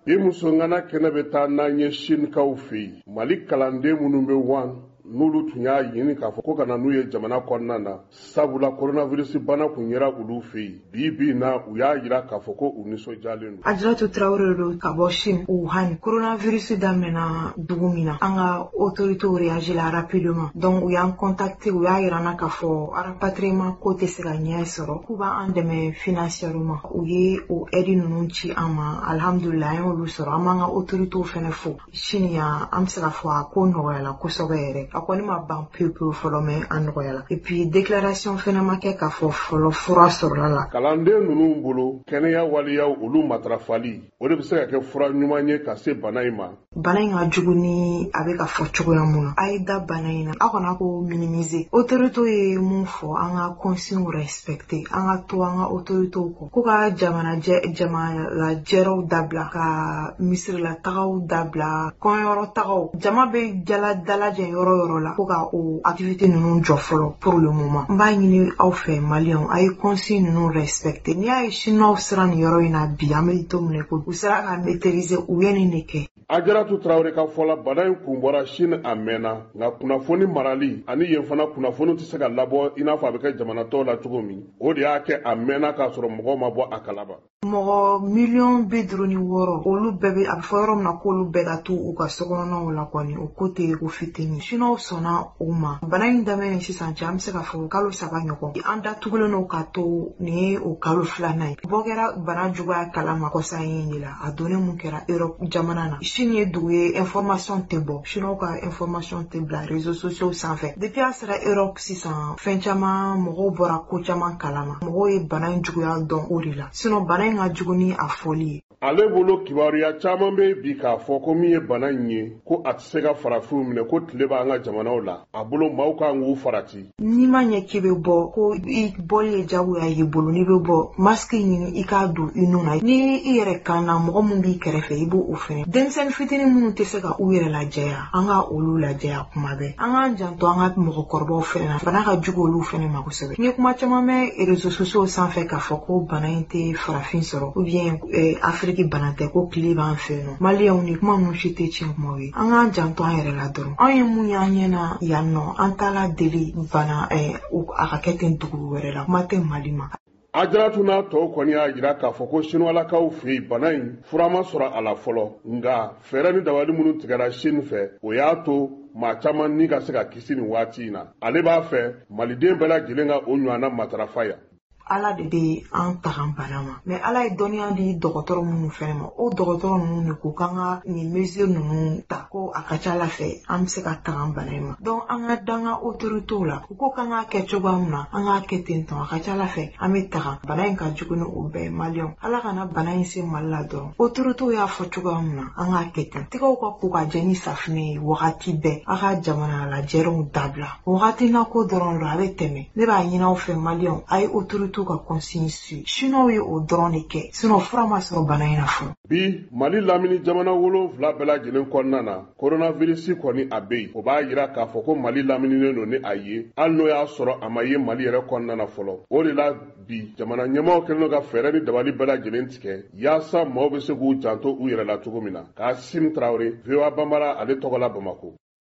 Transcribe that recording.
I musongana kene be taa n'an ye Shinkaw fɛ yen. Mali kalanden minnu bɛ wan n'olu tun y'a ɲini k'a fɔ ko kana n'u ye jamana kɔnɔna na sabula coronavirus bana kun yera olu fɛ yen. Bi na u y'a yira k'a fɔ ko u nisɔndiyalen don. Ajaratu Traoré do ka bɔ Chine Wuhan. Coronavirus daminɛna dugu min na an ka autorités réagirent rapidement. Donc u y'an contacté u y'a yirana k'a fɔ rapatriement ko tɛ se ka ɲɛ sɔrɔ k'u b'an dɛmɛ financièrement. U ye o aide ninnu ci an ma alhamdulillah an y'olu sɔrɔ. An b'an ka autorités fɛnɛ fo. Chine yan an bɛ se ka fɔ a ko nɔgɔyala kosɛbɛ yɛrɛ. A kɔni ma ban pewu fɔlɔ mais an nɔgɔyala. Et puis déclaration fɛnɛ ma kɛ k'a fɔ fɔlɔ fura sɔrɔla la. Kalanden ninnu bolo kɛnɛya waliyaw olu matarafali o de bɛ se ka kɛ fura ɲuman ye ka se bana in ma. Bana in ka jugu ni a bɛ ka fɔ cogoya mun na. A ye da bana in na. Aw kana ko minimiser. Autorités ye mun fɔ an ka consigne respecter. An ka to an ka autorités kɔ. Ko ka jamanajɛraw dabila ka misirilataagaw dabila kɔɲɔyɔrɔ tagaw. Jama bɛ jala dalajɛ yɔrɔ la ko ka o activité ninnu jɔ fɔlɔ pour le moment. N b'a ɲini aw fɛ Maliens a ye consigne ninnu respecter. N'i y'a ye Chinois sera nin yɔrɔ in na bi an bɛ don min na ko u sera ka maîtriser u ye nin de kɛ. Ajaratu Traoré ka fɔla bana in kun bɔra Chine a mɛnna nka kunnafoni marali ani yen fana kunnafoni tɛ se ka labɔ i n'a fɔ a bɛ kɛ jamana tɔw la cogo min o de y'a kɛ a mɛnna k'a sɔrɔ mɔgɔw ma bɔ a kalama. Mɔgɔ 56,000,000 olu bɛɛ bɛ a bɛ fɔ yɔrɔ min na k'olu bɛɛ ka to u ka sokɔnɔnaw la kɔni o ko tɛ ko fitinin. Chinois sɔnna o ma. Bana in daminɛ sisan cɛ an bɛ se ka fɔ kalo 3 ɲɔgɔn. An datugulen don k'a to nin ye o kalo 2nan ye. Bɔ kɛra bana juguya kalama kɔsan in de la a donnen mun kɛra Europe jamana na. Chine ye dugu ye information tɛ bɔ. Chinois ka information tɛ bila réseaux sociaux sanfɛ. Depuis a sera Europe sisan fɛn caman mɔgɔw bɔra ko caman kalama. Mɔgɔw ye bana in juguya dɔn o de la. Sinon bana in ka jugu ni a fɔli ye. Ale bolo kibaruya caman bɛ bi k'a fɔ ko min ye bana in ye ko a tɛ se ka farafinw minɛ ko tile b'an ka jamanaw la a bolo maaw kan k'u farati. N'i ma ɲɛ k'i bɛ bɔ ko i bɔli ye jagoya y'i bolo n'i bɛ bɔ masque ɲini i k'a don i nun na ni i yɛrɛ kan na mɔgɔ min b'i kɛrɛfɛ i b'o fɛnɛ. Denmisɛnnin fitinin minnu tɛ se ka u yɛrɛ lajɛya an ka olu lajɛya kuma bɛɛ. An k'an janto an ka mɔgɔkɔrɔbaw fɛnɛ na bana ka jugu olu fɛnɛ ma kosɛbɛ. N ye kuma caman mɛn réseaux sociaux sanfɛ k'a fɔ ko bana in tɛ farafin sɔrɔ ou bien Afrique bana tɛ ko tile b'an fɛ yen nɔ. Maliens ni kuma ninnu si tɛ tiɲɛ kumaw ye. An k'an janto an yɛrɛ la dɔrɔn. An ye mun y'an ɲɛna yan nɔ an t'a la deli bana a ka kɛ ten dugu wɛrɛ la kuma tɛ Mali ma. Ajaratu n'a tɔw kɔni y'a jira k'a fɔ ko Chinoislakaw fɛ yen bana in fura ma sɔrɔ a la fɔlɔ nka fɛɛrɛ ni dabali minnu tigɛra Chine fɛ o y'a to maa caman ni ka se ka kisi nin waati in na. Ale b'a fɛ Maliden bɛɛ lajɛlen ka o ɲɔgɔnna matarafa yan. Ala de bɛ an tagan bana ma mais Ala ye dɔnniya di dɔgɔtɔrɔ minnu fɛnɛ ma o dɔgɔtɔrɔ ninnu de ko k'an ka nin mesure ninnu ta ko a ka ca Ala fɛ an bɛ se ka tagan bana in ma donc an ka danga autorités la u ko k'an k'a kɛ cogoya min na an k'a kɛ ten tɔ a ka ca Ala fɛ an bɛ tagan bana in ka jugu ni o bɛɛ ye Maliens Ala kana bana in se Mali la dɔrɔn autorités y'a fɔ cogoya min na an k'a kɛ ten tigɛw ka ko ka jɛ ni safinɛ ye wagati bɛɛ a ka jamana lajɛrenw dabila wagati na ko dɔrɔn don a bɛ tɛmɛ ne b'a ɲini aw fɛ Maliens a ye autorités ka consigne su Chinois ye o dɔrɔn de kɛ sinon fura ma sɔrɔ bana in na fɔlɔ. Bi Mali lamini jamana 7 bɛɛ lajɛlen kɔnɔna na coronavirus kɔni a bɛ yen o b'a jira k'a fɔ ko Mali lamininen don ni a ye hali n'o y'a sɔrɔ a ma ye Mali yɛrɛ kɔnɔna na fɔlɔ o de la bi jamana ɲɛmaaw kɛlen don ka fɛɛrɛ ni dabali bɛɛ lajɛlen tigɛ yaasa maaw bɛ se k'u janto u yɛrɛ la cogo min na. Kassim Traoré VOA Bambara ale tɔgɔ la Bamakɔ.